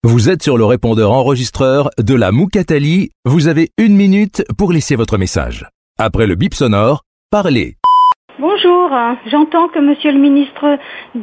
Vous êtes sur le répondeur enregistreur de la Moukatali. Vous avez 1 minute pour laisser votre message. Après le bip sonore, parlez. Bonjour, j'entends que monsieur le ministre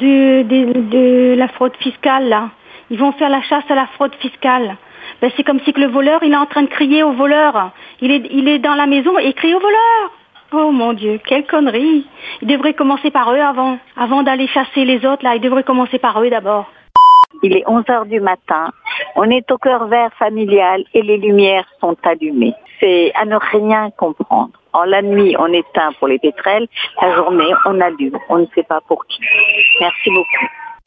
de la fraude fiscale, là, ils vont faire la chasse à la fraude fiscale. Ben, c'est comme si que le voleur, il est en train de crier au voleur. Il est dans la maison et il crie au voleur. Oh mon Dieu, quelle connerie. Il devrait commencer par eux avant d'aller chasser les autres, là, il devrait commencer par eux d'abord. Il est 11h du matin, on est au cœur vert familial et les lumières sont allumées. C'est à ne rien comprendre. En la nuit, on éteint pour les pétrels, la journée, on allume. On ne sait pas pour qui. Merci beaucoup.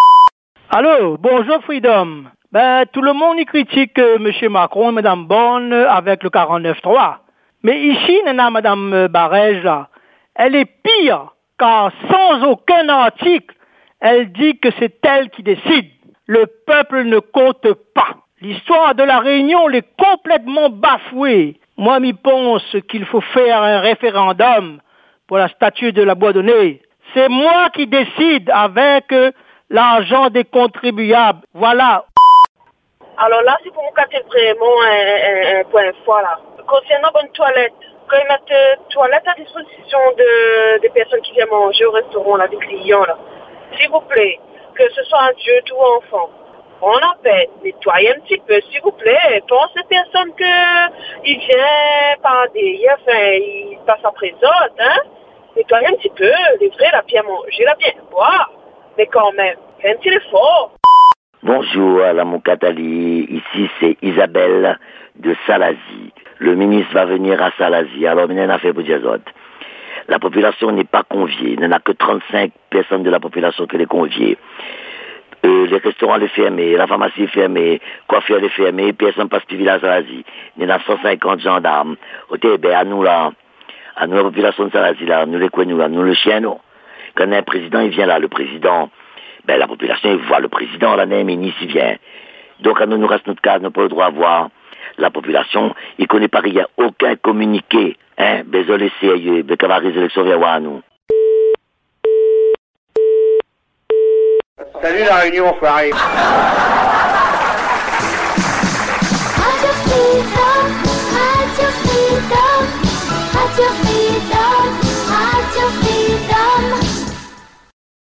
Allô, bonjour Freedom. Tout le monde y critique M. Macron et Mme Borne avec le 49.3. Mais ici, Mme Barège, elle est pire, car sans aucun article, elle dit que c'est elle qui décide. Le peuple ne compte pas. L'histoire de la Réunion l'est complètement bafouée. Moi, m'y pense qu'il faut faire un référendum pour la statue de la Boisdonnais. C'est moi qui décide avec l'argent des contribuables. Voilà. Alors là, c'est pour vous casser vraiment un point fort là. Concernant bonne toilette, quand ils mettent toilette à disposition des personnes qui viennent manger au restaurant, là, des clients, là, s'il vous plaît, que ce soit adulte ou enfant, on appelle, nettoyez un petit peu, s'il vous plaît. Pense aux personnes qu'ils viennent par ils passent après les autres, hein. Nettoyez un petit peu, livrez la bien manger, la bien boire. Mais quand même, faites un petit effort. Bonjour à la Moukatali, ici c'est Isabelle de Salazie. Le ministre va venir à Salazie, alors il a fait pour dire autres. La population n'est pas conviée, il n'y en a que 35 personnes de la population qui les conviées. Les restaurants les fermés, la pharmacie est fermée, coiffeur les fermée, personne passe plus village à Salazie. Il y en a 150 gendarmes. À nous là, à nous la population de Salazie là, nous les nous là, nous le chien nous. Quand un président il vient là, le président, la population il voit le président, là, un ministre il vient. Donc à nous reste notre cas, nous n'avons pas le droit à voir la population, il connaît pas rien, aucun communiqué, hein, besoin de sérieux, de qu'à les élections viennent à nous. Salut la Réunion, enfoiré. Radio Freedom, Radio Freedom, Radio Freedom.